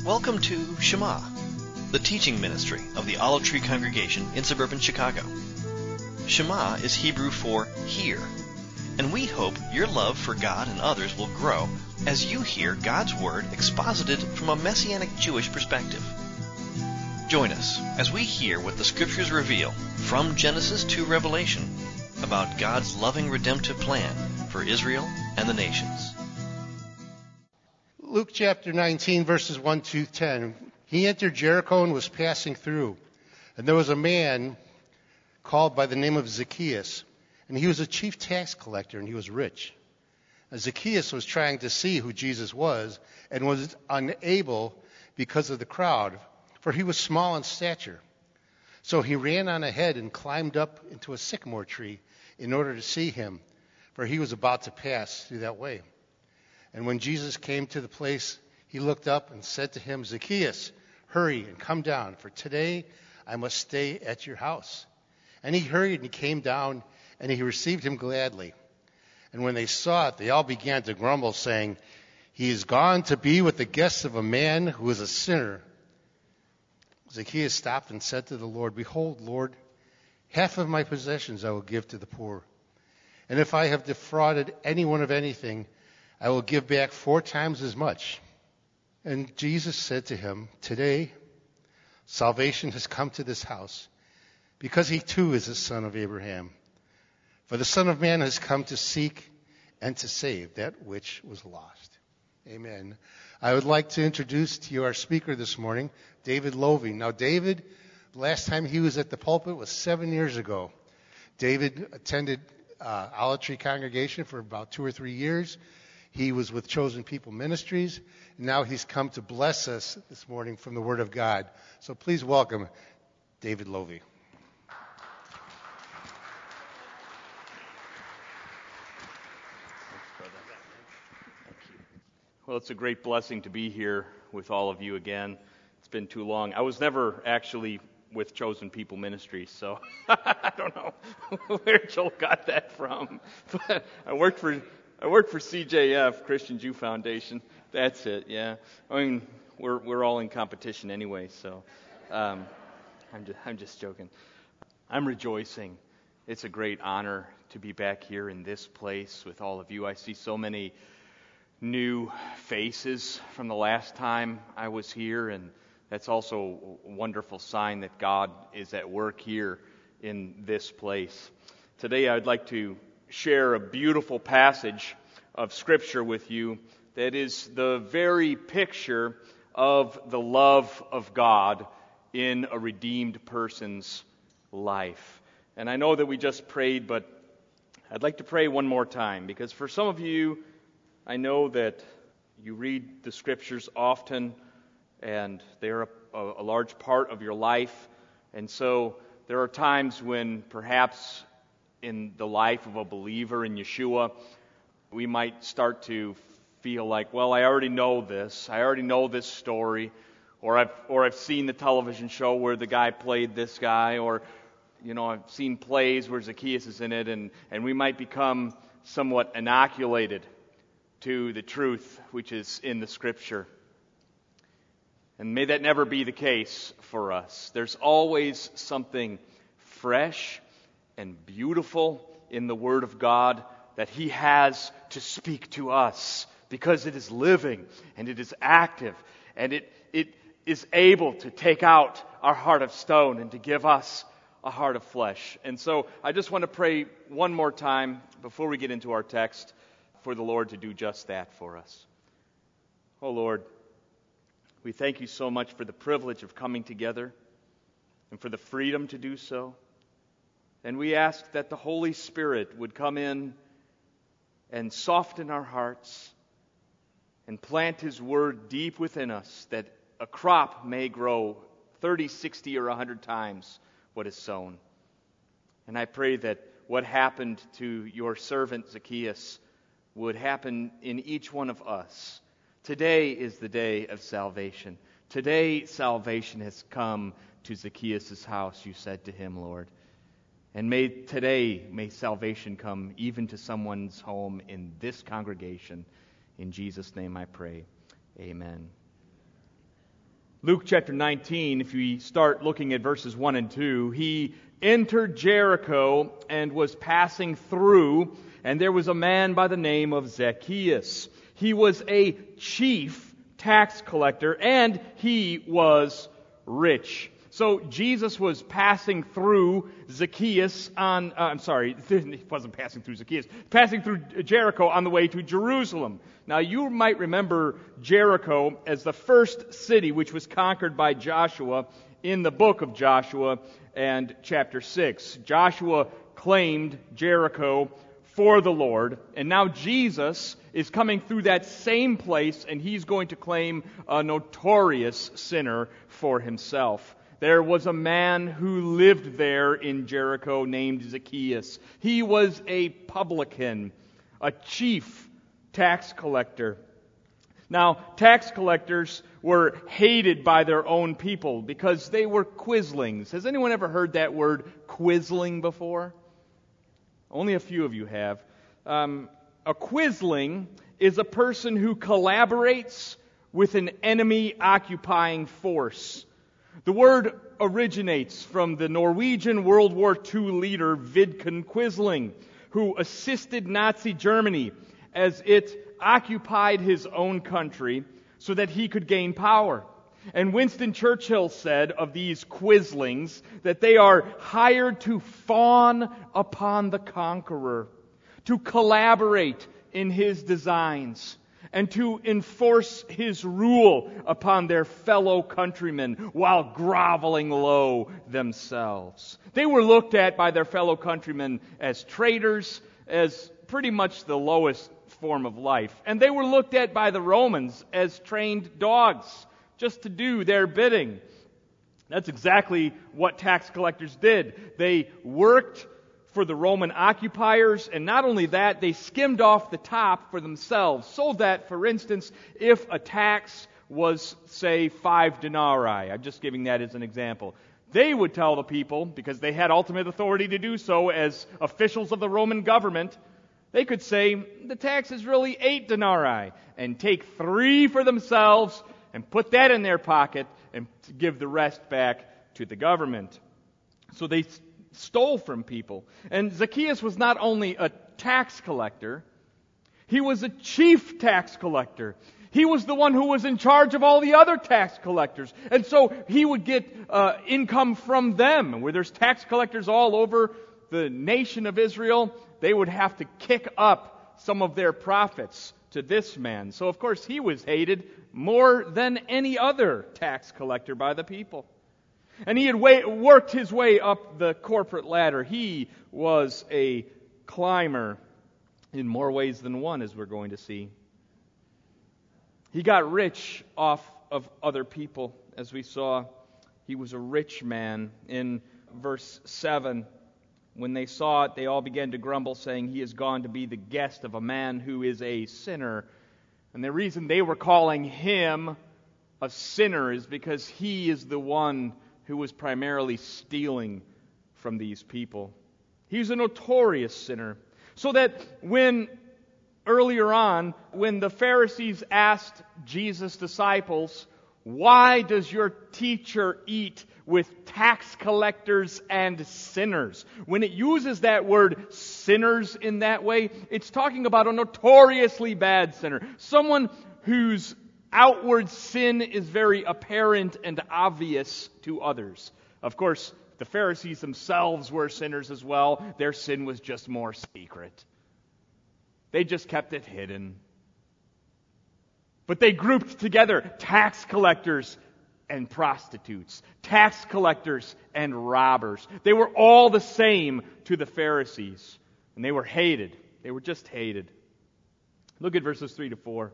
Welcome to Shema, the teaching ministry of the Olive Tree Congregation in suburban Chicago. Shema is Hebrew for hear, and we hope your love for God and others will grow as you hear God's Word exposited from a Messianic Jewish perspective. Join us as we hear what the Scriptures reveal from Genesis to Revelation about God's loving redemptive plan for Israel and the nations. Luke chapter 19, verses 1 to 10. He entered Jericho and was passing through. And there was a man called by the name of Zacchaeus. And he was a chief tax collector, and he was rich. And Zacchaeus was trying to see who Jesus was and was unable because of the crowd, for he was small in stature. So he ran on ahead and climbed up into a sycamore tree in order to see him, for he was about to pass through that way. And when Jesus came to the place, he looked up and said to him, Zacchaeus, hurry and come down, for today I must stay at your house. And he hurried and he came down, and he received him gladly. And when they saw it, they all began to grumble, saying, he is gone to be with the guests of a man who is a sinner. Zacchaeus stopped and said to the Lord, Behold, Lord, half of my possessions I will give to the poor. And if I have defrauded anyone of anything, I will give back 4 times as much. And Jesus said to him, Today salvation has come to this house, because he too is a son of Abraham. For the Son of Man has come to seek and to save that which was lost. Amen. I would like to introduce to you our speaker this morning, David Lovey. Now, David, the last time he was at the pulpit was 7 years ago. David attended Olive Tree Congregation for about 2 or 3 years. He was with Chosen People Ministries, and now he's come to bless us this morning from the Word of God. So please welcome David Lovey. Well, it's a great blessing to be here with all of you again. It's been too long. I was never actually with Chosen People Ministries, so I don't know where Joel got that from. But I worked for CJF, Christian Jew Foundation. That's it, yeah. I mean, we're all in competition anyway, so I'm just joking. I'm rejoicing. It's a great honor to be back here in this place with all of you. I see so many new faces from the last time I was here, and that's also a wonderful sign that God is at work here in this place. Today I'd like to share a beautiful passage of Scripture with you that is the very picture of the love of God in a redeemed person's life. And I know that we just prayed, but I'd like to pray one more time, because for some of you, I know that you read the Scriptures often, and they're a large part of your life. And so there are times when perhaps in the life of a believer in Yeshua, we might start to feel like, well, I already know this. I already know this story. Or I've seen the television show where the guy played this guy. Or, I've seen plays where Zacchaeus is in it. And we might become somewhat inoculated to the truth which is in the Scripture. And may that never be the case for us. There's always something fresh and beautiful in the Word of God that He has to speak to us, because it is living and it is active and it is able to take out our heart of stone and to give us a heart of flesh. And so I just want to pray one more time before we get into our text for the Lord to do just that for us. Oh Lord, we thank you so much for the privilege of coming together and for the freedom to do so. And we ask that the Holy Spirit would come in and soften our hearts and plant His Word deep within us, that a crop may grow 30, 60, or 100 times what is sown. And I pray that what happened to your servant Zacchaeus would happen in each one of us. Today is the day of salvation. Today salvation has come to Zacchaeus' house, you said to him, Lord. And may salvation come even to someone's home in this congregation. In Jesus' name I pray. Amen. Luke chapter 19, if we start looking at verses 1 and 2, he entered Jericho and was passing through, and there was a man by the name of Zacchaeus. He was a chief tax collector, and he was rich. So Jesus was passing through Zacchaeus he wasn't passing through Zacchaeus, passing through Jericho on the way to Jerusalem. Now you might remember Jericho as the first city which was conquered by Joshua in the book of Joshua and chapter 6. Joshua claimed Jericho for the Lord, and now Jesus is coming through that same place, and he's going to claim a notorious sinner for himself. There was a man who lived there in Jericho named Zacchaeus. He was a publican, a chief tax collector. Now, tax collectors were hated by their own people because they were quislings. Has anyone ever heard that word quisling before? Only a few of you have. A quisling is a person who collaborates with an enemy occupying force. The word originates from the Norwegian World War II leader Vidkun Quisling, who assisted Nazi Germany as it occupied his own country so that he could gain power. And Winston Churchill said of these quislings that they are hired to fawn upon the conqueror, to collaborate in his designs, and to enforce his rule upon their fellow countrymen while groveling low themselves. They were looked at by their fellow countrymen as traitors, as pretty much the lowest form of life. And they were looked at by the Romans as trained dogs, just to do their bidding. That's exactly what tax collectors did. They worked for the Roman occupiers, and not only that, they skimmed off the top for themselves, so that, for instance, if a tax was, say, 5 denarii, I'm just giving that as an example, they would tell the people, because they had ultimate authority to do so as officials of the Roman government, they could say, the tax is really 8 denarii, and take 3 for themselves, and put that in their pocket, and give the rest back to the government. So they stole from people. And Zacchaeus was not only a tax collector, he was a chief tax collector. He was the one who was in charge of all the other tax collectors. And so he would get income from them. And where there's tax collectors all over the nation of Israel, they would have to kick up some of their profits to this man. So of course he was hated more than any other tax collector by the people. And he had worked his way up the corporate ladder. He was a climber in more ways than one, as we're going to see. He got rich off of other people, as we saw. He was a rich man. In verse 7, when they saw it, they all began to grumble, saying, he is gone to be the guest of a man who is a sinner. And the reason they were calling him a sinner is because he is the one who was primarily stealing from these people. He's a notorious sinner. So that earlier on, when the Pharisees asked Jesus' disciples, why does your teacher eat with tax collectors and sinners? When it uses that word sinners in that way, it's talking about a notoriously bad sinner. Someone whose outward sin is very apparent and obvious to others. Of course, the Pharisees themselves were sinners as well. Their sin was just more secret. They just kept it hidden. But they grouped together tax collectors and prostitutes, tax collectors and robbers. They were all the same to the Pharisees. And they were hated. They were just hated. Look at verses 3 to 4.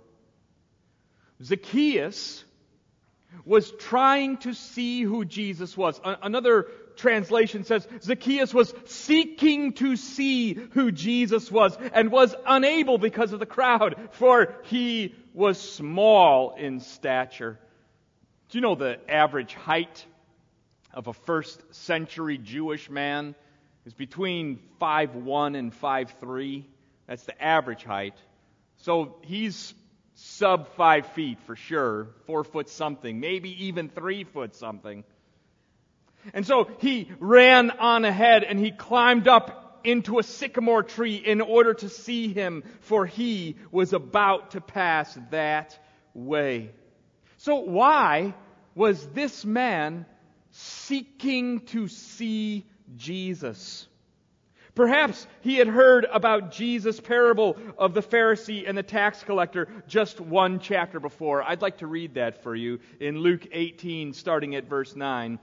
Zacchaeus was trying to see who Jesus was. Another translation says Zacchaeus was seeking to see who Jesus was and was unable because of the crowd, for he was small in stature. Do you know the average height of a first century Jewish man is between 5'1" and 5'3"? That's the average height. So he's sub 5 feet for sure, 4 foot something, maybe even 3 foot something. And so he ran on ahead and he climbed up into a sycamore tree in order to see him, for he was about to pass that way. So why was this man seeking to see Jesus? Perhaps he had heard about Jesus' parable of the Pharisee and the tax collector just one chapter before. I'd like to read that for you in Luke 18, starting at verse 9.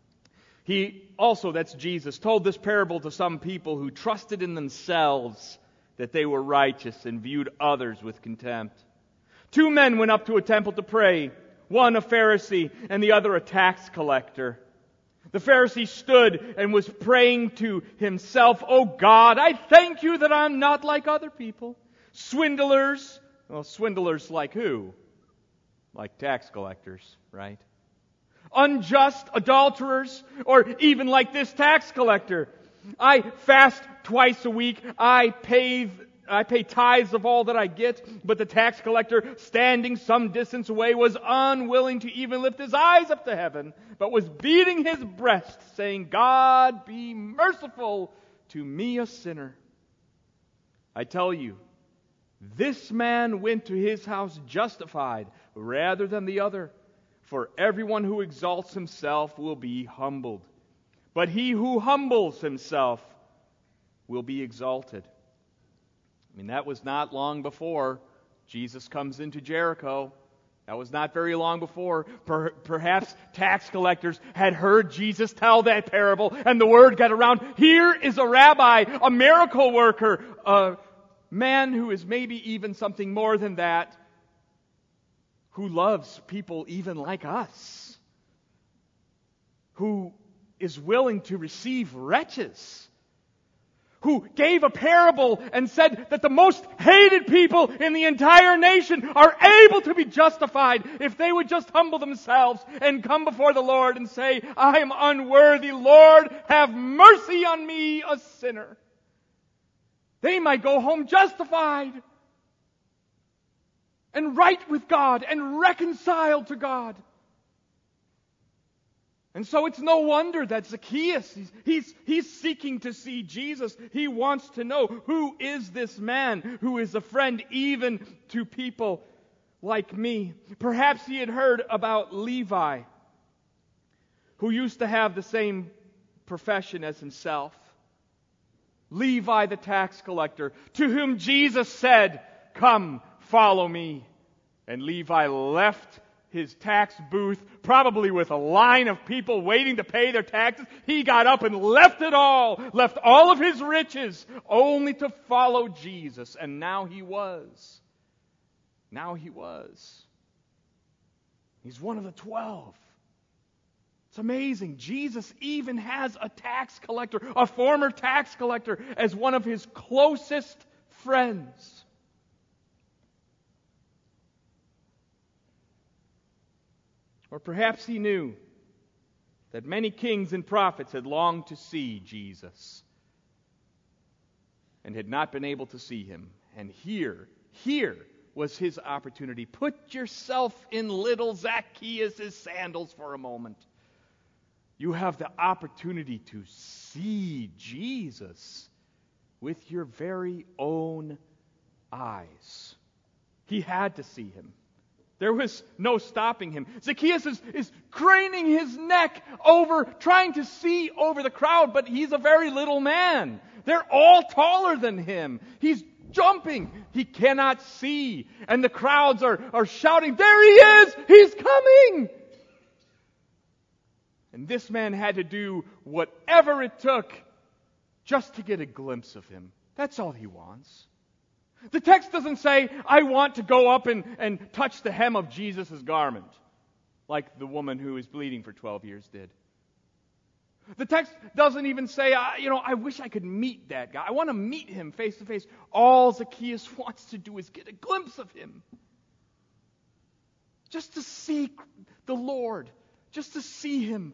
He also, that's Jesus, told this parable to some people who trusted in themselves that they were righteous and viewed others with contempt. 2 men went up to a temple to pray, one a Pharisee and the other a tax collector. The Pharisee stood and was praying to himself, "Oh God, I thank you that I'm not like other people. Swindlers." Well, swindlers like who? Like tax collectors, right? Unjust adulterers, or even like this tax collector. I fast twice a week. I pay tithes of all that I get. But the tax collector, standing some distance away, was unwilling to even lift his eyes up to heaven, but was beating his breast, saying, "God, be merciful to me, a sinner." I tell you, this man went to his house justified rather than the other. For everyone who exalts himself will be humbled, but he who humbles himself will be exalted. I mean, that was not long before Jesus comes into Jericho. That was not very long before. Perhaps tax collectors had heard Jesus tell that parable, and the word got around. Here is a rabbi, a miracle worker, a man who is maybe even something more than that, who loves people even like us, who is willing to receive wretches, who gave a parable and said that the most hated people in the entire nation are able to be justified if they would just humble themselves and come before the Lord and say, "I am unworthy, Lord, have mercy on me, a sinner." They might go home justified and right with God and reconciled to God. And so it's no wonder that Zacchaeus, he's seeking to see Jesus. He wants to know, who is this man who is a friend even to people like me? Perhaps he had heard about Levi, who used to have the same profession as himself. Levi the tax collector, to whom Jesus said, "Come, follow me." And Levi left his tax booth, probably with a line of people waiting to pay their taxes. He got up and left it all, left all of his riches, only to follow Jesus. And now he was. He's one of the 12. It's amazing. Jesus even has a tax collector, a former tax collector, as one of his closest friends. Or perhaps he knew that many kings and prophets had longed to see Jesus and had not been able to see him. And here was his opportunity. Put yourself in little Zacchaeus' sandals for a moment. You have the opportunity to see Jesus with your very own eyes. He had to see him. There was no stopping him. Zacchaeus is craning his neck over, trying to see over the crowd, but he's a very little man. They're all taller than him. He's jumping. He cannot see. And the crowds are shouting, "There he is! He's coming!" And this man had to do whatever it took just to get a glimpse of him. That's all he wants. The text doesn't say, "I want to go up and touch the hem of Jesus' garment," like the woman who was bleeding for 12 years did. The text doesn't even say, I wish I could meet that guy. I want to meet him face to face. All Zacchaeus wants to do is get a glimpse of him. Just to see the Lord. Just to see him.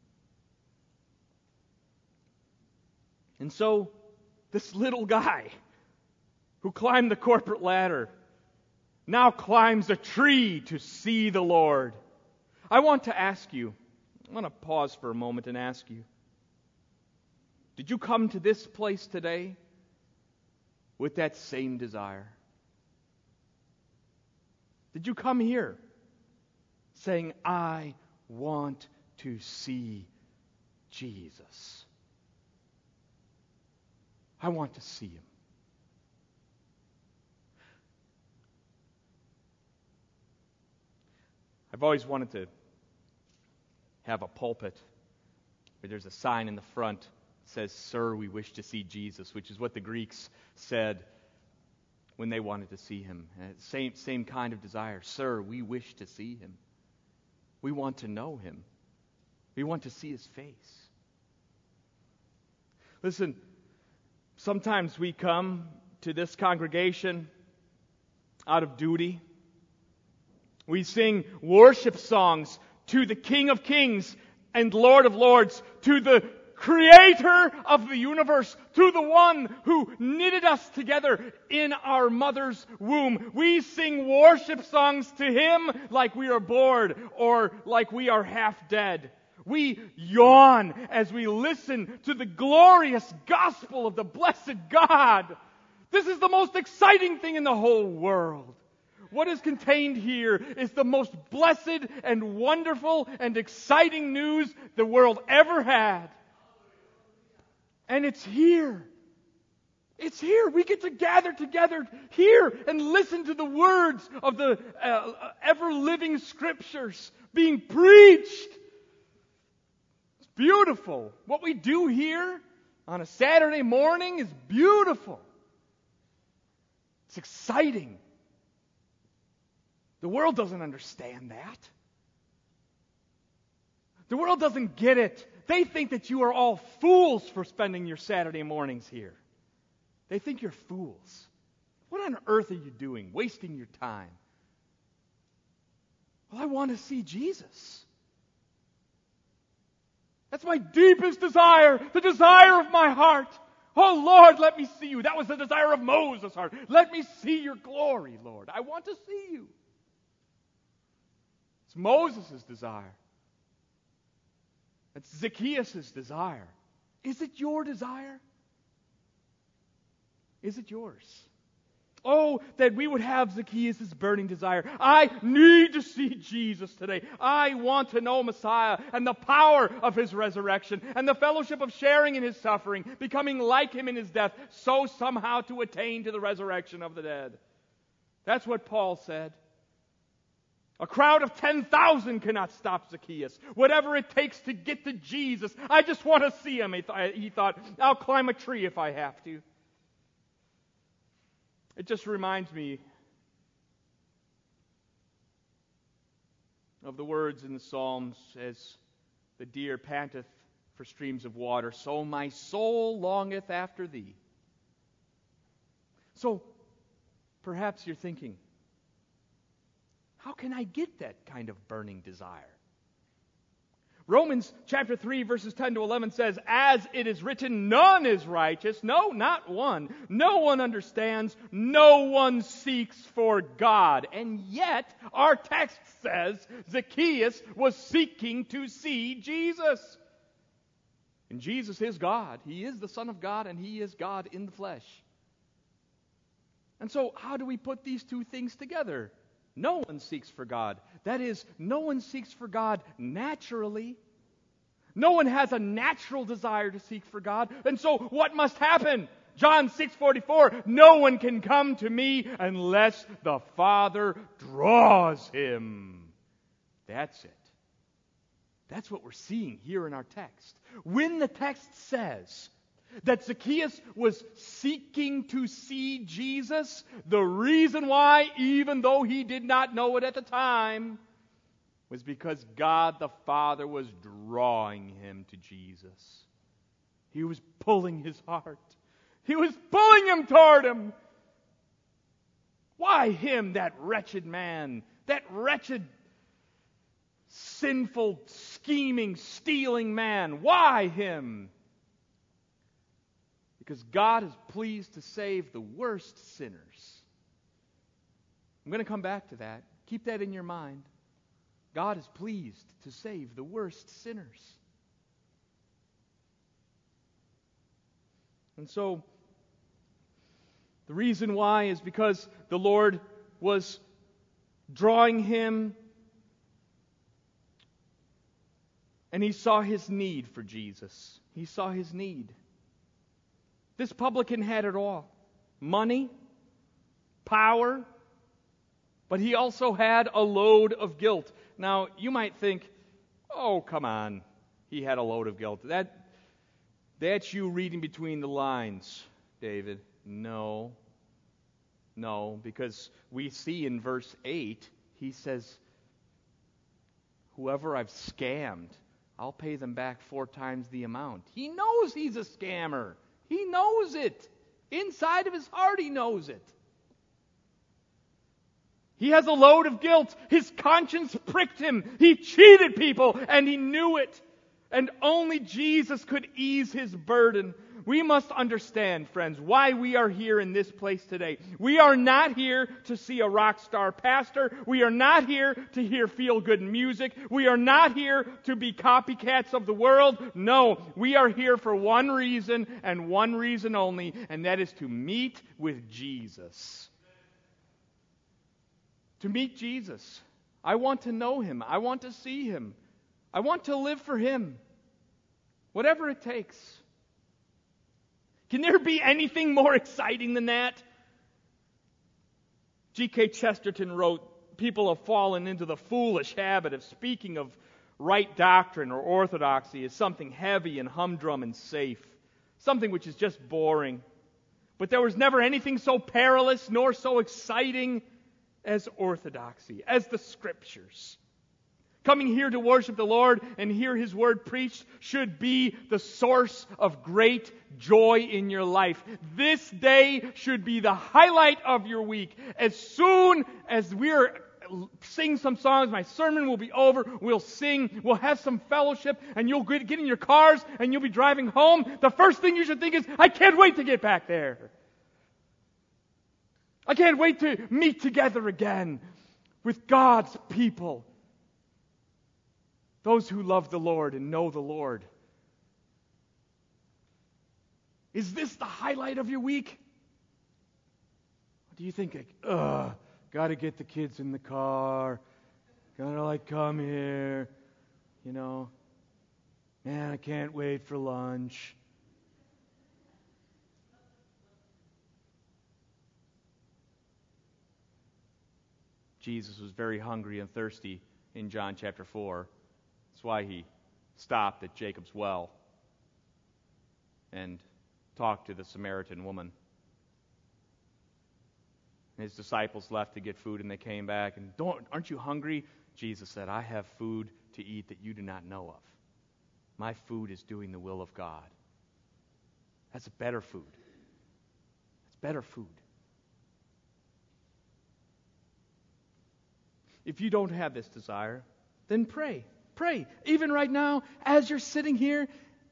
And so, this little guy who climbed the corporate ladder now climbs a tree to see the Lord. I want to ask you, I want to pause for a moment and ask you, did you come to this place today with that same desire? Did you come here saying, I want to see Jesus? I want to see Him. I've always wanted to have a pulpit where there's a sign in the front that says, Sir, we wish to see Jesus, which is what the Greeks said when they wanted to see Him. Same kind of desire. Sir, we wish to see Him. We want to know Him. We want to see His face. Listen, sometimes we come to this congregation out of duty. We sing worship songs to the King of Kings and Lord of Lords, to the Creator of the universe, to the one who knitted us together in our mother's womb. We sing worship songs to Him like we are bored or like we are half dead. We yawn as we listen to the glorious gospel of the blessed God. This is the most exciting thing in the whole world. What is contained here is the most blessed and wonderful and exciting news the world ever had. And it's here. It's here. We get to gather together here and listen to the words of the ever-living Scriptures being preached. It's beautiful. What we do here on a Saturday morning is beautiful. It's exciting. The world doesn't understand that. The world doesn't get it. They think that you are all fools for spending your Saturday mornings here. They think you're fools. What on earth are you doing, wasting your time? Well, I want to see Jesus. That's my deepest desire, the desire of my heart. Oh, Lord, let me see you. That was the desire of Moses' heart. Let me see your glory, Lord. I want to see you. It's Moses' desire. It's Zacchaeus' desire. Is it your desire? Is it yours? Oh, that we would have Zacchaeus' burning desire. I need to see Jesus today. I want to know Messiah and the power of His resurrection and the fellowship of sharing in His suffering, becoming like Him in His death, so somehow to attain to the resurrection of the dead. That's what Paul said. A crowd of 10,000 cannot stop Zacchaeus. Whatever it takes to get to Jesus. I just want to see Him, he thought. I'll climb a tree if I have to. It just reminds me of the words in the Psalms, as the deer panteth for streams of water, so my soul longeth after Thee. So, perhaps you're thinking, how can I get that kind of burning desire? Romans chapter 3 verses 10 to 11 says, as it is written, none is righteous. No, not one. No one understands. No one seeks for God. And yet, our text says Zacchaeus was seeking to see Jesus. And Jesus is God. He is the Son of God, and He is God in the flesh. And so, how do we put these two things together? No one seeks for God. That is, no one seeks for God naturally. No one has a natural desire to seek for God. And so what must happen? John 6:44, no one can come to me unless the Father draws him. That's it. That's what we're seeing here in our text. When the text says that Zacchaeus was seeking to see Jesus, the reason why, even though he did not know it at the time, was because God the Father was drawing him to Jesus. He was pulling his heart. He was pulling him toward Him. Why him, that wretched man, that wretched, sinful, scheming, stealing man? Why him? Because God is pleased to save the worst sinners. I'm going to come back to that. Keep that in your mind. God is pleased to save the worst sinners. And so, the reason why is because the Lord was drawing him, and he saw his need for Jesus. He saw his need. This publican had it all. Money, power, but he also had a load of guilt. Now, you might think, oh, come on, he had a load of guilt. That's you reading between the lines, David. No, because we see in verse 8, he says, whoever I've scammed, I'll pay them back 4 times the amount. He knows he's a scammer. He knows it. Inside of his heart, he knows it. He has a load of guilt. His conscience pricked him. He cheated people, and he knew it. And only Jesus could ease his burden. We must understand, friends, why we are here in this place today. We are not here to see a rock star pastor. We are not here to hear feel-good music. We are not here to be copycats of the world. No, we are here for one reason and one reason only, and that is to meet with Jesus. To meet Jesus. I want to know him. I want to see him. I want to live for him. Whatever it takes. Can there be anything more exciting than that? G.K. Chesterton wrote, people have fallen into the foolish habit of speaking of right doctrine or orthodoxy as something heavy and humdrum and safe. Something which is just boring. But there was never anything so perilous nor so exciting as orthodoxy, as the Scriptures. Coming here to worship the Lord and hear His Word preached should be the source of great joy in your life. This day should be the highlight of your week. As soon as we're sing some songs, my sermon will be over, we'll sing, we'll have some fellowship, and you'll get in your cars and you'll be driving home. The first thing you should think is, I can't wait to get back there. I can't wait to meet together again with God's people. Those who love the Lord and know the Lord. Is this the highlight of your week? Do you think, got to get the kids in the car, gotta come here, man, I can't wait for lunch. Jesus was very hungry and thirsty in John chapter 4. That's why he stopped at Jacob's well and talked to the Samaritan woman. His disciples left to get food, and they came back. And aren't you hungry? Jesus said, I have food to eat that you do not know of. My food is doing the will of God. That's a better food. That's better food. If you don't have this desire, then pray. Pray. Even right now, as you're sitting here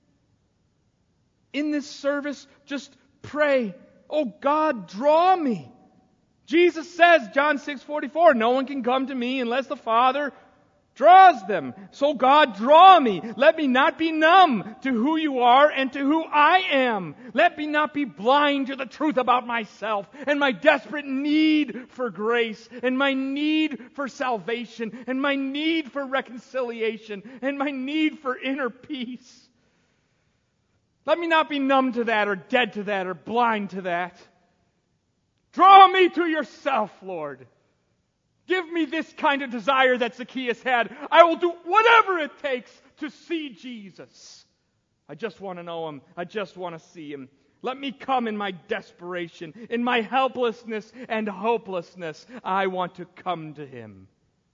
in this service, just pray. Oh God, draw me. Jesus says, John 6:44, no one can come to me unless the Father draws them. So God, draw me. Let me not be numb to who you are and to who I am. Let me not be blind to the truth about myself and my desperate need for grace and my need for salvation and my need for reconciliation and my need for inner peace. Let me not be numb to that or dead to that or blind to that. Draw me to yourself, Lord. Give me this kind of desire that Zacchaeus had. I will do whatever it takes to see Jesus. I just want to know Him. I just want to see Him. Let me come in my desperation, in my helplessness and hopelessness. I want to come to Him.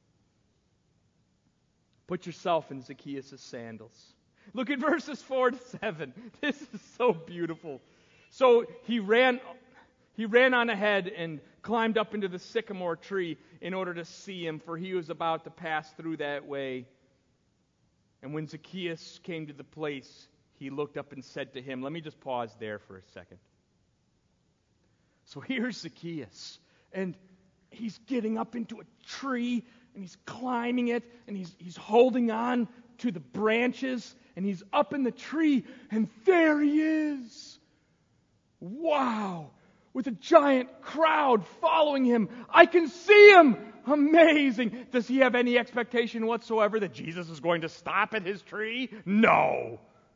Put yourself in Zacchaeus' sandals. Look at verses 4 to 7. This is so beautiful. So he ran on ahead and climbed up into the sycamore tree in order to see him, for he was about to pass through that way. And when Zacchaeus came to the place, he looked up and said to him, let me just pause there for a second. So here's Zacchaeus. And he's getting up into a tree, and he's climbing it, and he's holding on to the branches, and he's up in the tree, and there he is. Wow! With a giant crowd following him. I can see him! Amazing! Does he have any expectation whatsoever that Jesus is going to stop at his tree? No!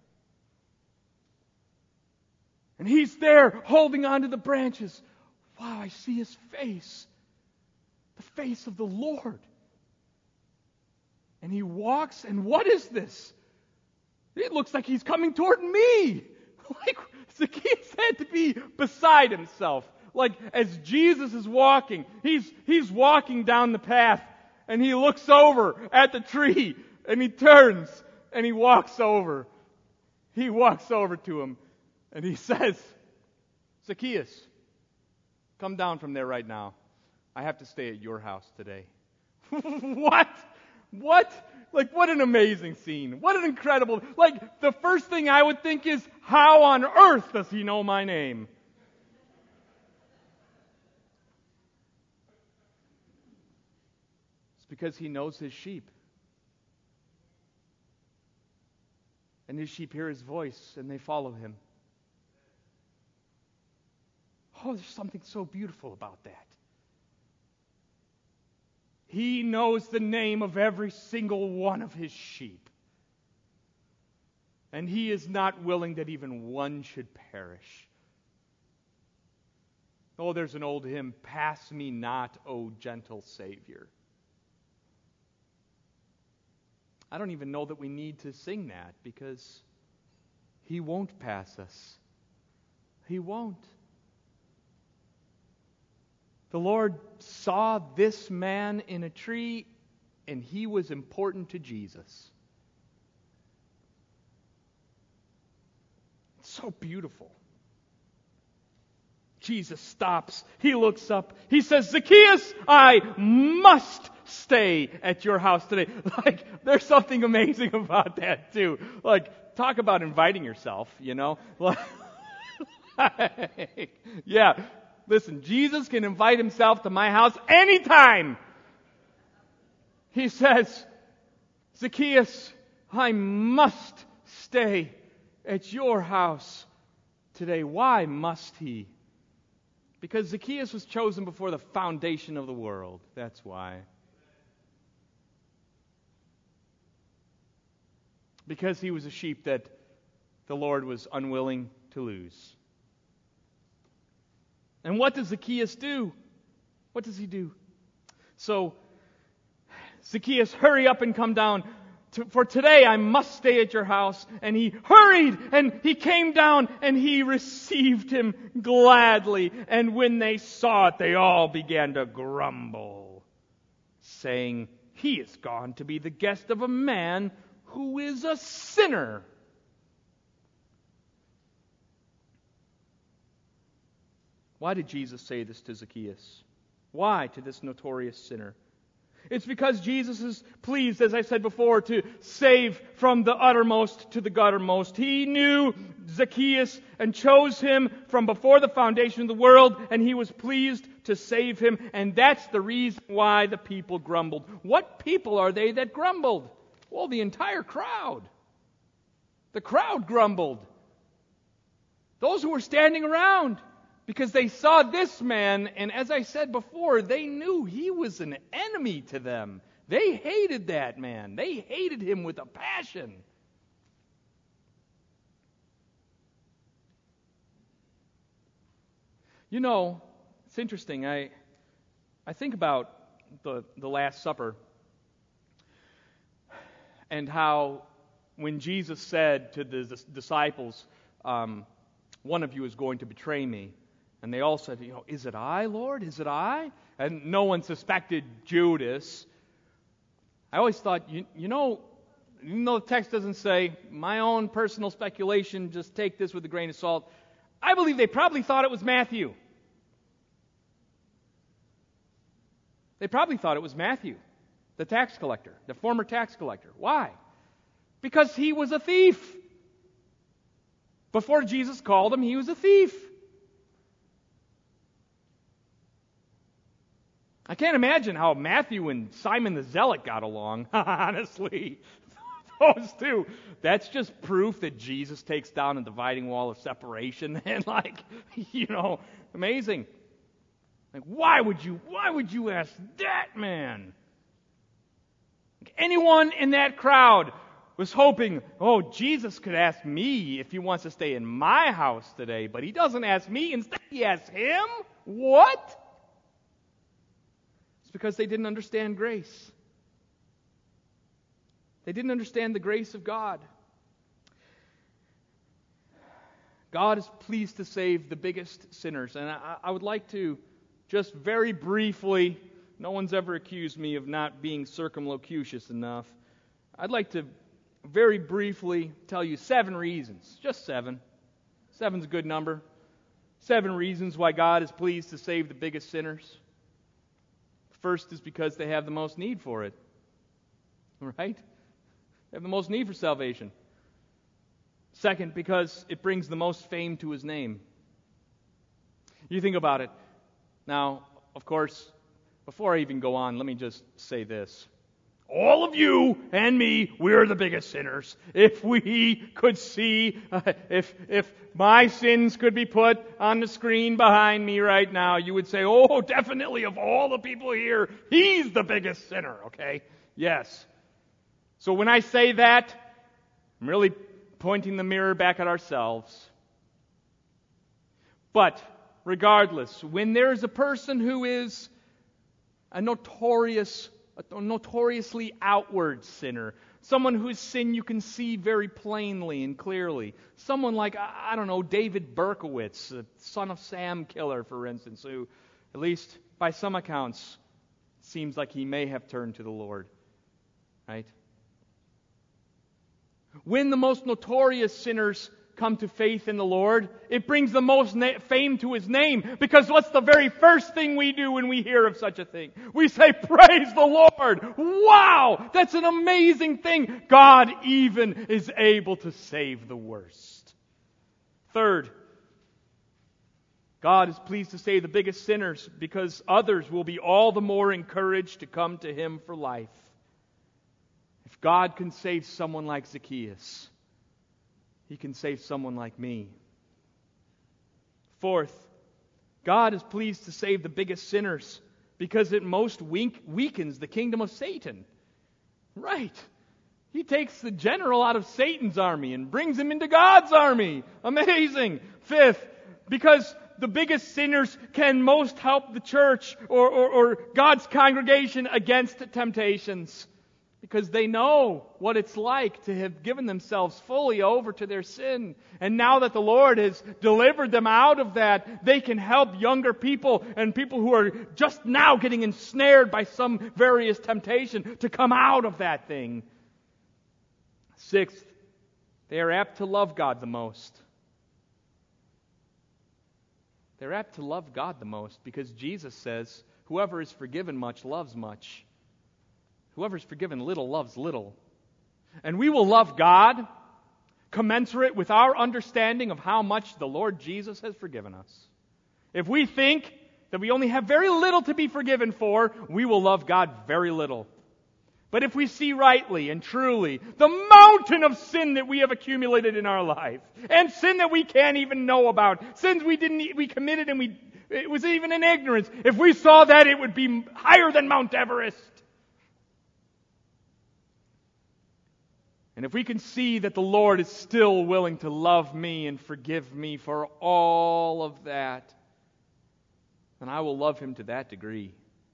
And he's there holding on to the branches. Wow, I see his face. The face of the Lord. And he walks, and what is this? It looks like he's coming toward me. Like Zacchaeus had to be beside himself. Like as Jesus is walking, he's walking down the path, and he looks over at the tree, and he turns, and he walks over. He walks over to him, and he says, Zacchaeus, come down from there right now. I have to stay at your house today. What? Like, what an amazing scene. What an incredible... Like, the first thing I would think is, how on earth does he know my name? It's because he knows his sheep. And his sheep hear his voice, and they follow him. Oh, there's something so beautiful about that. He knows the name of every single one of his sheep. And he is not willing that even one should perish. Oh, there's an old hymn, Pass me not, O gentle Savior. I don't even know that we need to sing that, because he won't pass us. He won't. The Lord saw this man in a tree, and he was important to Jesus. It's so beautiful. Jesus stops. He looks up. He says, Zacchaeus, I must stay at your house today. Like, there's something amazing about that, too. Like, talk about inviting yourself, you know? Yeah. Listen, Jesus can invite himself to my house anytime. He says, Zacchaeus, I must stay at your house today. Why must he? Because Zacchaeus was chosen before the foundation of the world. That's why. Because he was a sheep that the Lord was unwilling to lose. And what does Zacchaeus do? What does he do? So, Zacchaeus, hurry up and come down. For today I must stay at your house. And he hurried, and he came down, and he received him gladly. And when they saw it, they all began to grumble, saying, He is gone to be the guest of a man who is a sinner. Why did Jesus say this to Zacchaeus? Why to this notorious sinner? It's because Jesus is pleased, as I said before, to save from the uttermost to the guttermost. He knew Zacchaeus and chose him from before the foundation of the world, and he was pleased to save him, and that's the reason why the people grumbled. What people are they that grumbled? Well, the entire crowd. The crowd grumbled. Those who were standing around. Because they saw this man, and as I said before, they knew he was an enemy to them. They hated that man. They hated him with a passion. You know, it's interesting. I think about the Last Supper and how when Jesus said to the disciples, one of you is going to betray me. And they all said, is it I, Lord? Is it I? And no one suspected Judas. I always thought, even though the text doesn't say, my own personal speculation, just take this with a grain of salt, I believe they probably thought it was Matthew. They probably thought it was Matthew, the tax collector, the former tax collector. Why? Because he was a thief. Before Jesus called him, he was a thief. I can't imagine how Matthew and Simon the Zealot got along, honestly. Those two. That's just proof that Jesus takes down a dividing wall of separation. And amazing. Like, why would you ask that man? Anyone in that crowd was hoping, Jesus could ask me if he wants to stay in my house today, but he doesn't ask me. Instead, he asks him? What? It's because they didn't understand grace. They didn't understand the grace of God. God is pleased to save the biggest sinners. And I would like to just very briefly, no one's ever accused me of not being circumlocucious enough. I'd like to very briefly tell you 7 reasons. Just 7. 7's a good number. 7 reasons why God is pleased to save the biggest sinners. First is because they have the most need for it. Right? They have the most need for salvation. Second, because it brings the most fame to His name. You think about it. Now, of course, before I even go on, let me just say this. All of you and me, we're the biggest sinners. If we could see, if my sins could be put on the screen behind me right now, you would say, oh, definitely of all the people here, he's the biggest sinner, okay? Yes. So when I say that, I'm really pointing the mirror back at ourselves. But regardless, when there's a person who is a notoriously outward sinner, someone whose sin you can see very plainly and clearly, someone like, David Berkowitz, the son of Sam killer, for instance, who, at least by some accounts, seems like he may have turned to the Lord, right? When the most notorious sinners come to faith in the Lord, it brings the most fame to His name. Because what's the very first thing we do when we hear of such a thing? We say, praise the Lord! Wow! That's an amazing thing! God even is able to save the worst. Third, God is pleased to save the biggest sinners because others will be all the more encouraged to come to Him for life. If God can save someone like Zacchaeus, He can save someone like me. Fourth, God is pleased to save the biggest sinners because it most weakens the kingdom of Satan. Right. He takes the general out of Satan's army and brings him into God's army. Amazing. Fifth, because the biggest sinners can most help the church or God's congregation against temptations. Because they know what it's like to have given themselves fully over to their sin. And now that the Lord has delivered them out of that, they can help younger people and people who are just now getting ensnared by some various temptation to come out of that thing. Sixth, they are apt to love God the most. They're apt to love God the most because Jesus says, whoever is forgiven much loves much. Whoever's forgiven little loves little. And we will love God commensurate with our understanding of how much the Lord Jesus has forgiven us. If we think that we only have very little to be forgiven for, we will love God very little. But if we see rightly and truly the mountain of sin that we have accumulated in our life, and sin that we can't even know about, sins we committed and it was even in ignorance, if we saw that, it would be higher than Mount Everest. And if we can see that the Lord is still willing to love me and forgive me for all of that, then I will love Him to that degree.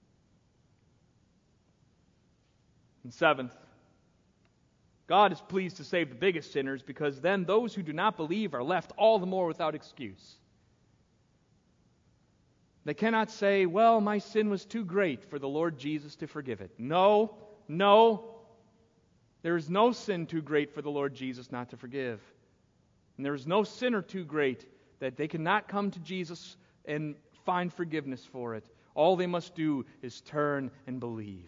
And seventh, God is pleased to save the biggest sinners because then those who do not believe are left all the more without excuse. They cannot say, well, my sin was too great for the Lord Jesus to forgive it. No. There is no sin too great for the Lord Jesus not to forgive. And there is no sinner too great that they cannot come to Jesus and find forgiveness for it. All they must do is turn and believe.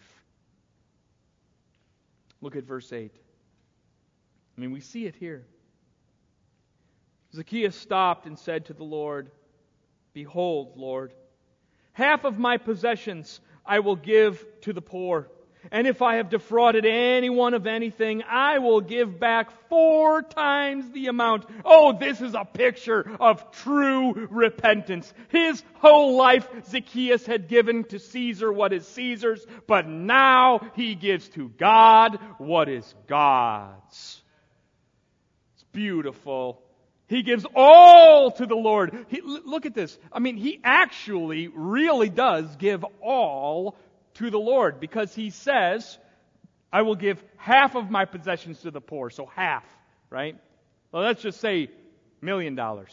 Look at verse 8. We see it here. Zacchaeus stopped and said to the Lord, behold, Lord, half of my possessions I will give to the poor. And if I have defrauded anyone of anything, I will give back 4 times the amount. Oh, this is a picture of true repentance. His whole life, Zacchaeus had given to Caesar what is Caesar's, but now he gives to God what is God's. It's beautiful. He gives all to the Lord. Look at this. I mean, he actually really does give all to the Lord, because he says, I will give half of my possessions to the poor. So half, right? Well, let's just say $1 million. And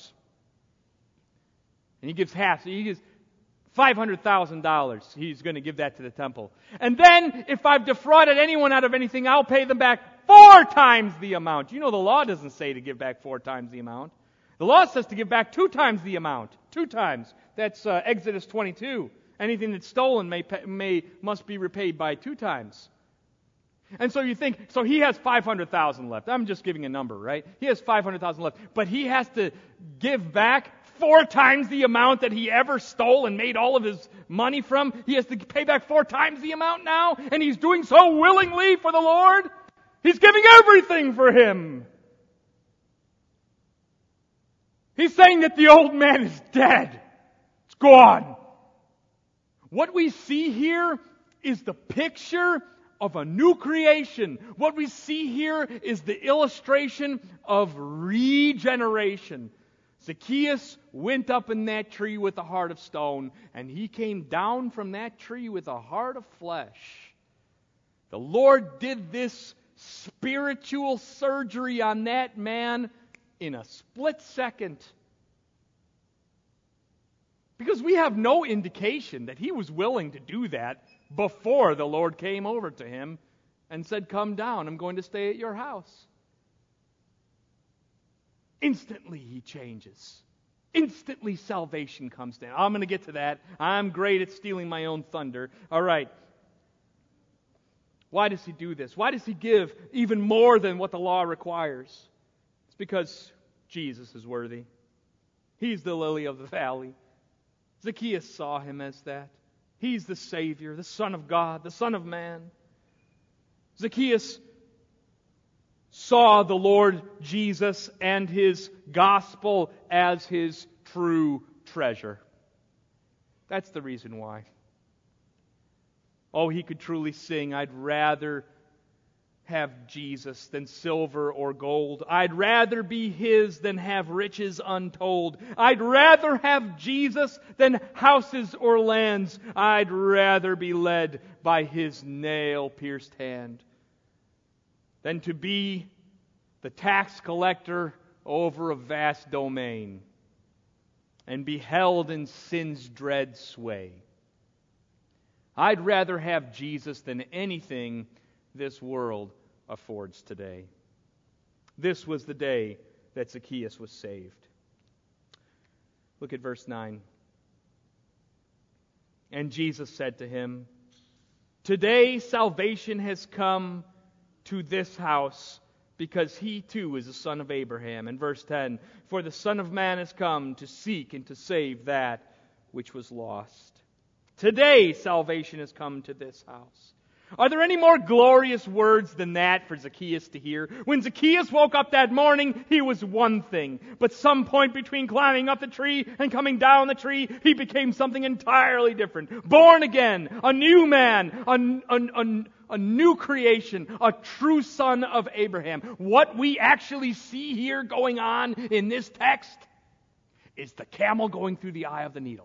he gives half. So he gives $500,000. He's going to give that to the temple. And then, if I've defrauded anyone out of anything, I'll pay them back 4 times the amount. You know, the law doesn't say to give back 4 times the amount. The law says to give back 2 times the amount. 2 times. That's Exodus 22. Anything that's stolen must be repaid by 2 times. And so you think, so he has 500,000 left. I'm just giving a number, right? He has 500,000 left, but he has to give back 4 times the amount that he ever stole and made all of his money from. He has to pay back 4 times the amount now, and he's doing so willingly for the Lord. He's giving everything for him. He's saying that the old man is dead. It's gone. What we see here is the picture of a new creation. What we see here is the illustration of regeneration. Zacchaeus went up in that tree with a heart of stone, and he came down from that tree with a heart of flesh. The Lord did this spiritual surgery on that man in a split second. Because we have no indication that he was willing to do that before the Lord came over to him and said, come down, I'm going to stay at your house. Instantly he changes. Instantly salvation comes down. I'm going to get to that. I'm great at stealing my own thunder. All right. Why does he do this? Why does he give even more than what the law requires? It's because Jesus is worthy. He's the lily of the valley. Zacchaeus saw him as that. He's the Savior, the Son of God, the Son of Man. Zacchaeus saw the Lord Jesus and His gospel as his true treasure. That's the reason why. Oh, he could truly sing, I'd rather have Jesus than silver or gold. I'd rather be His than have riches untold. I'd rather have Jesus than houses or lands. I'd rather be led by His nail-pierced hand than to be the tax collector over a vast domain and be held in sin's dread sway. I'd rather have Jesus than anything this world affords today. This was the day that Zacchaeus was saved. Look at verse 9. And Jesus said to him, today salvation has come to this house, because he too is a son of Abraham. And verse 10, for the Son of Man has come to seek and to save that which was lost. Today salvation has come to this house. Are there any more glorious words than that for Zacchaeus to hear? When Zacchaeus woke up that morning, he was one thing. But some point between climbing up the tree and coming down the tree, he became something entirely different. Born again, a new man, a new creation, a true son of Abraham. What we actually see here going on in this text is the camel going through the eye of the needle.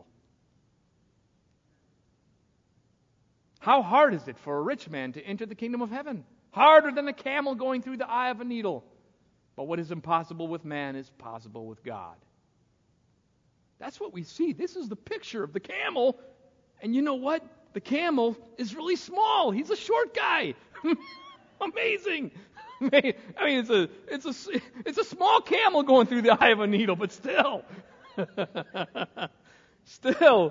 How hard is it for a rich man to enter the kingdom of heaven? Harder than a camel going through the eye of a needle. But what is impossible with man is possible with God. That's what we see. This is the picture of the camel. And you know what? The camel is really small. He's a short guy. Amazing. I mean, it's a small camel going through the eye of a needle, but still. Still.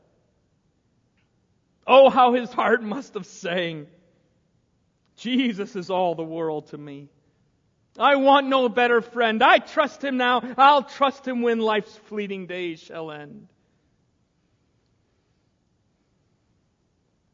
Oh, how his heart must have sang, Jesus is all the world to me. I want no better friend. I trust Him now. I'll trust Him when life's fleeting days shall end.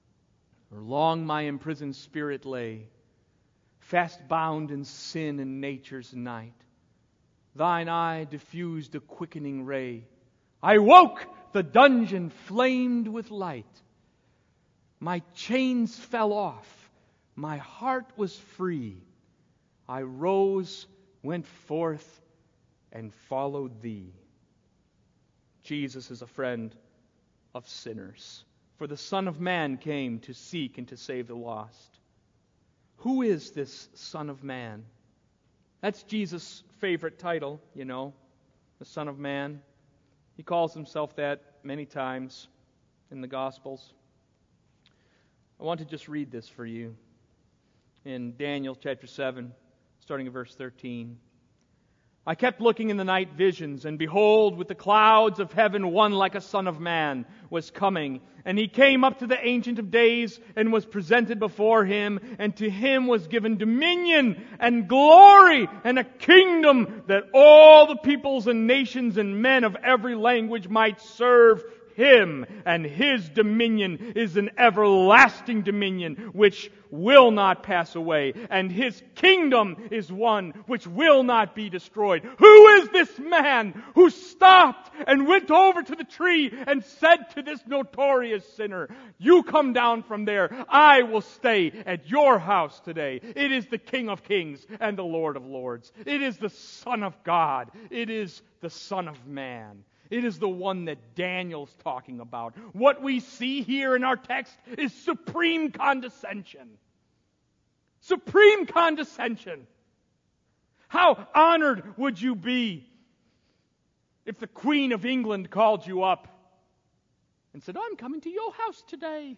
For long my imprisoned spirit lay, fast bound in sin and nature's night. Thine eye diffused a quickening ray. I woke, the dungeon flamed with light. My chains fell off, my heart was free. I rose, went forth, and followed thee. Jesus is a friend of sinners. For the Son of Man came to seek and to save the lost. Who is this Son of Man? That's Jesus' favorite title, you know, the Son of Man. He calls himself that many times in the Gospels. I want to just read this for you in Daniel chapter 7, starting at verse 13. I kept looking in the night visions, and behold, with the clouds of heaven, one like a son of man was coming. And he came up to the Ancient of Days and was presented before him, and to him was given dominion and glory and a kingdom that all the peoples and nations and men of every language might serve him. And his dominion is an everlasting dominion which will not pass away, and his kingdom is one which will not be destroyed. Who is this man who stopped and went over to the tree and said to this notorious sinner, you come down from there, I will stay at your house today? It is the King of Kings and the Lord of Lords. It is the Son of God. It is the Son of Man. It is the one that Daniel's talking about. What we see here in our text is supreme condescension. Supreme condescension. How honored would you be if the Queen of England called you up and said, I'm coming to your house today?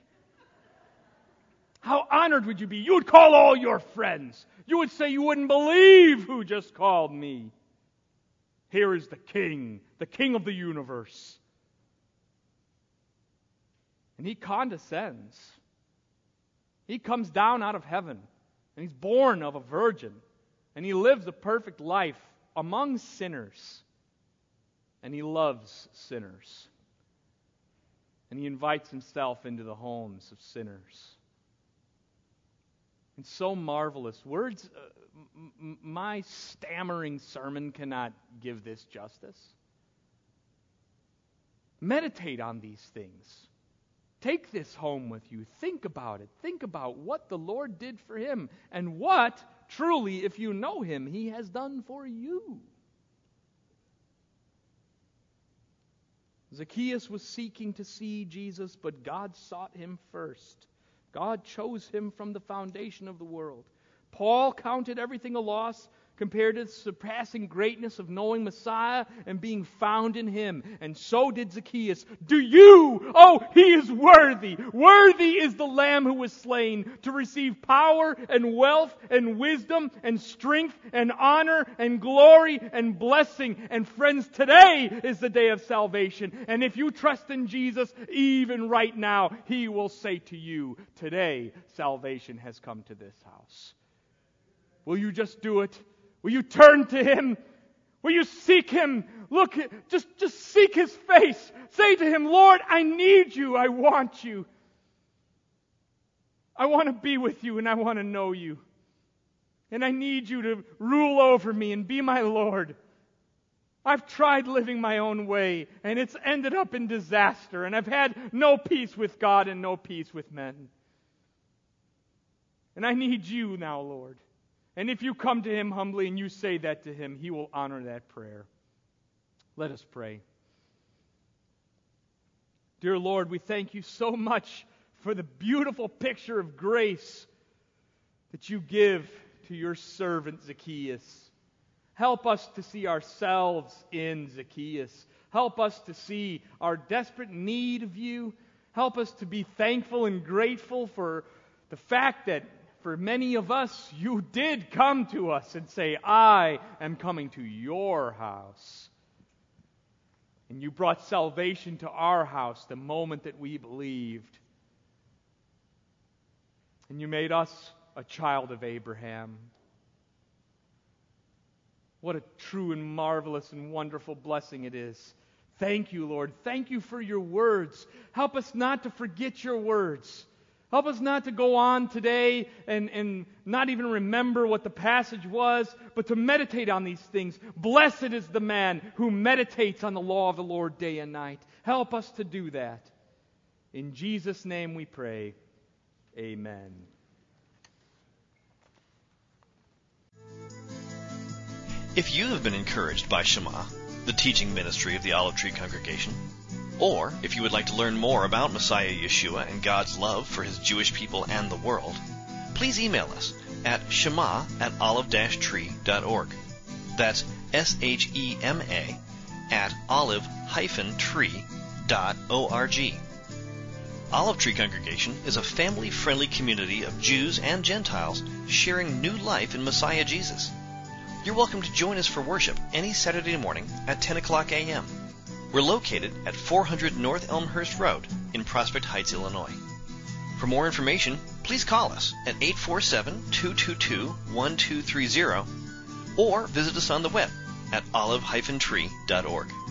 How honored would you be? You would call all your friends. You would say you wouldn't believe who just called me. Here is the King of the universe. And he condescends. He comes down out of heaven, and he's born of a virgin, and he lives a perfect life among sinners, and he loves sinners. And he invites himself into the homes of sinners. It's so marvelous. Words, my stammering sermon cannot give this justice. Meditate on these things. Take this home with you. Think about it. Think about what the Lord did for him and what, truly, if you know him, he has done for you. Zacchaeus was seeking to see Jesus, but God sought him first. God chose him from the foundation of the world. Paul counted everything a loss compared to the surpassing greatness of knowing Messiah and being found in him. And so did Zacchaeus. Do you? Oh, he is worthy. Worthy is the Lamb who was slain to receive power and wealth and wisdom and strength and honor and glory and blessing. And friends, today is the day of salvation. And if you trust in Jesus, even right now, he will say to you, today salvation has come to this house. Will you just do it? Will you turn to him? Will you seek him? Look, just seek his face. Say to him, Lord, I need you. I want you. I want to be with you and I want to know you. And I need you to rule over me and be my Lord. I've tried living my own way and it's ended up in disaster. And I've had no peace with God and no peace with men. And I need you now, Lord. And if you come to him humbly and you say that to him, he will honor that prayer. Let us pray. Dear Lord, we thank you so much for the beautiful picture of grace that you give to your servant Zacchaeus. Help us to see ourselves in Zacchaeus. Help us to see our desperate need of you. Help us to be thankful and grateful for the fact that for many of us, you did come to us and say, I am coming to your house. And you brought salvation to our house the moment that we believed. And you made us a child of Abraham. What a true and marvelous and wonderful blessing it is. Thank you, Lord. Thank you for your words. Help us not to forget your words. Help us not to go on today and not even remember what the passage was, but to meditate on these things. Blessed is the man who meditates on the law of the Lord day and night. Help us to do that. In Jesus' name we pray. Amen. If you have been encouraged by Shema, the teaching ministry of the Olive Tree Congregation, or if you would like to learn more about Messiah Yeshua and God's love for His Jewish people and the world, please email us at shema@olive-tree.org. That's SHEMA @olive-tree.org. Olive Tree Congregation is a family-friendly community of Jews and Gentiles sharing new life in Messiah Jesus. You're welcome to join us for worship any Saturday morning at 10 o'clock a.m. We're located at 400 North Elmhurst Road in Prospect Heights, Illinois. For more information, please call us at 847-222-1230 or visit us on the web at olive-tree.org.